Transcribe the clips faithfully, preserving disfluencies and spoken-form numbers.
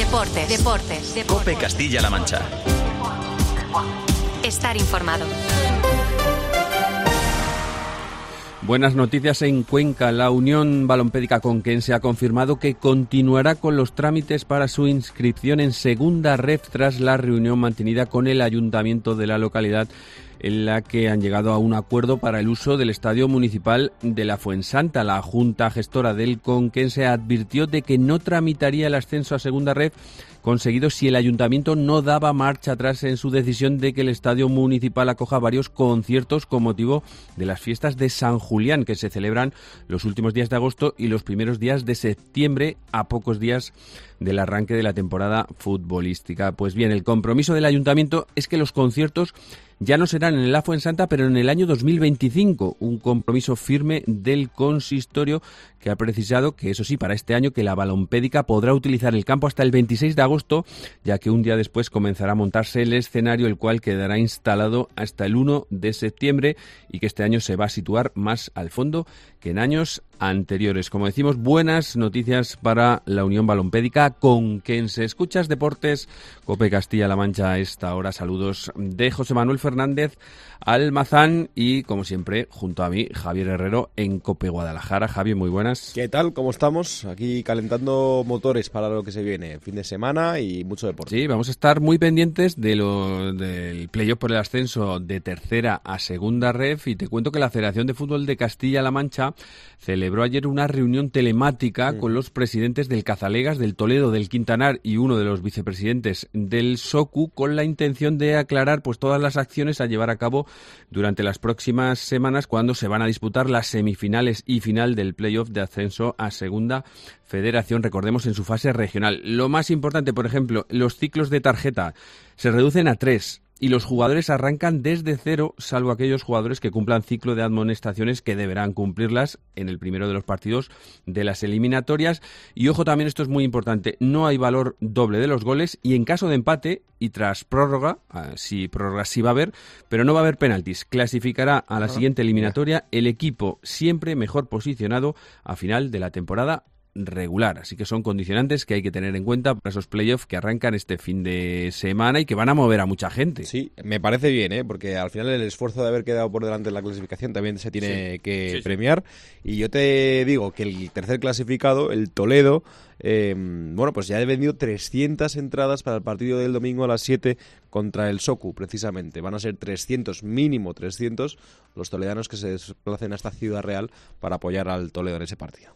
Deportes, deportes, deportes. COPE Castilla-La Mancha. Estar informado. Buenas noticias en Cuenca. La Unión Balompédica Conquense ha confirmado que continuará con los trámites para su inscripción en segunda ref tras la reunión mantenida con el ayuntamiento de la localidad, en la que han llegado a un acuerdo para el uso del estadio municipal de la Fuensanta. La Junta Gestora del Conquense advirtió de que no tramitaría el ascenso a segunda ref conseguido si el ayuntamiento no daba marcha atrás en su decisión de que el estadio municipal acoja varios conciertos con motivo de las fiestas de San Julián, que se celebran los últimos días de agosto y los primeros días de septiembre, a pocos días del arranque de la temporada futbolística. Pues bien, el compromiso del ayuntamiento es que los conciertos ya no serán en la Fuensanta, pero en el año dos mil veinticinco, un compromiso firme del consistorio que ha precisado que, eso sí, para este año que la Balompédica podrá utilizar el campo hasta el veintiséis de agosto, ya que un día después comenzará a montarse el escenario, el cual quedará instalado hasta el uno de septiembre y que este año se va a situar más al fondo que en años anteriores. Como decimos, buenas noticias para la Unión Balompédica Conquense. Escuchas Deportes, COPE Castilla-La Mancha a esta hora. Saludos de José Manuel Fernández Almazán y, como siempre, junto a mí, Javier Herrero en COPE Guadalajara. Javi, muy buenas. ¿Qué tal? ¿Cómo estamos? Aquí calentando motores para lo que se viene. Fin de semana y mucho deporte. Sí, vamos a estar muy pendientes de lo del playoff por el ascenso de tercera a segunda ref, y te cuento que la Federación de Fútbol de Castilla-La Mancha celebró ayer una reunión telemática mm. con los presidentes del Cazalegas, del Toledo, del Quintanar y uno de los vicepresidentes del SOCU, con la intención de aclarar pues todas las acciones a llevar a cabo durante las próximas semanas, cuando se van a disputar las semifinales y final del playoff de ascenso a segunda federación, recordemos, en su fase regional. Lo más importante, por ejemplo, los ciclos de tarjeta se reducen a tres y los jugadores arrancan desde cero, salvo aquellos jugadores que cumplan ciclo de amonestaciones, que deberán cumplirlas en el primero de los partidos de las eliminatorias. Y ojo, también esto es muy importante, no hay valor doble de los goles, y en caso de empate y tras prórroga, si prórroga sí va a haber, pero no va a haber penaltis, clasificará a la siguiente eliminatoria el equipo siempre mejor posicionado a final de la temporada regular. Así que son condicionantes que hay que tener en cuenta para esos playoffs que arrancan este fin de semana y que van a mover a mucha gente. Sí, me parece bien, ¿eh? Porque al final el esfuerzo de haber quedado por delante en la clasificación también se tiene sí. que sí, premiar. Sí. Y yo te digo que el tercer clasificado, el Toledo, eh, bueno, pues ya ha vendido trescientas entradas para el partido del domingo a las siete contra el SOCU, precisamente. Van a ser trescientos, mínimo trescientos, los toledanos que se desplacen hasta Ciudad Real para apoyar al Toledo en ese partido.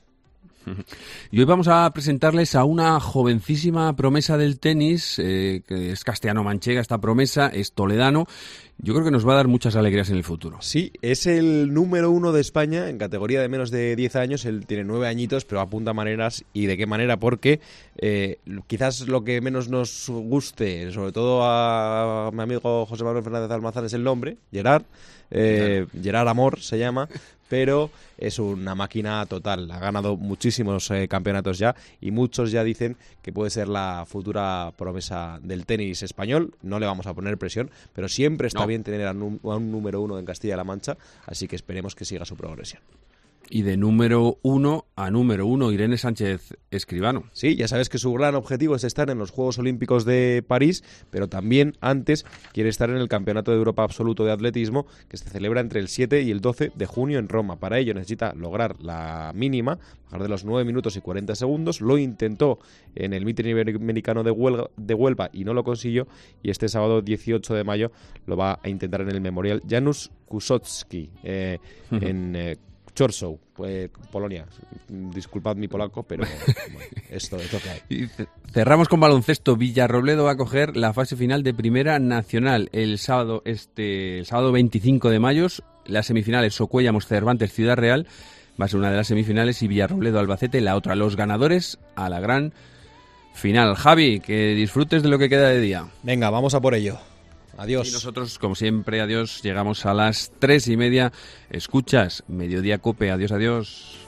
Y hoy vamos a presentarles a una jovencísima promesa del tenis, eh, que es castellano-manchega. Esta promesa es toledano. Yo creo que nos va a dar muchas alegrías en el futuro. Sí, es el número uno de España en categoría de menos de diez años. Él tiene nueve añitos, pero apunta maneras. ¿Y de qué manera? Porque eh, quizás lo que menos nos guste, sobre todo a mi amigo José Manuel Fernández Almazán, es el nombre, Gerard. Eh, claro. Gerard Amor se llama, pero es una máquina total. Ha ganado muchísimos eh, campeonatos ya, y muchos ya dicen que puede ser la futura promesa del tenis español. No le vamos a poner presión, pero siempre está no. bien tener a un, a un número uno en Castilla-La Mancha, así que esperemos que siga su progresión. Y de número uno a número uno, Irene Sánchez Escribano. Sí, ya sabes que su gran objetivo es estar en los Juegos Olímpicos de París, pero también antes quiere estar en el Campeonato de Europa Absoluto de Atletismo, que se celebra entre el siete y el doce de junio en Roma. Para ello necesita lograr la mínima, bajar de los nueve minutos y cuarenta segundos. Lo intentó en el Mítin Iberoamericano de Huelva, de Huelva y no lo consiguió, y este sábado dieciocho de mayo lo va a intentar en el Memorial Janusz Kusowski eh, en eh, Chorzów, pues, Polonia. Disculpad mi polaco, pero bueno, esto es lo que hay. Y cerramos con baloncesto. Villarrobledo va a coger la fase final de Primera Nacional el sábado este el sábado veinticinco de mayo. Las semifinales Socuellamos Cervantes Ciudad Real va a ser una de las semifinales, y Villarrobledo Albacete la otra. Los ganadores a la gran final. Javi, que disfrutes de lo que queda de día. Venga, vamos a por ello. Adiós. Y nosotros, como siempre, adiós. Llegamos a las tres y media. Escuchas Mediodía Cope. Adiós, adiós.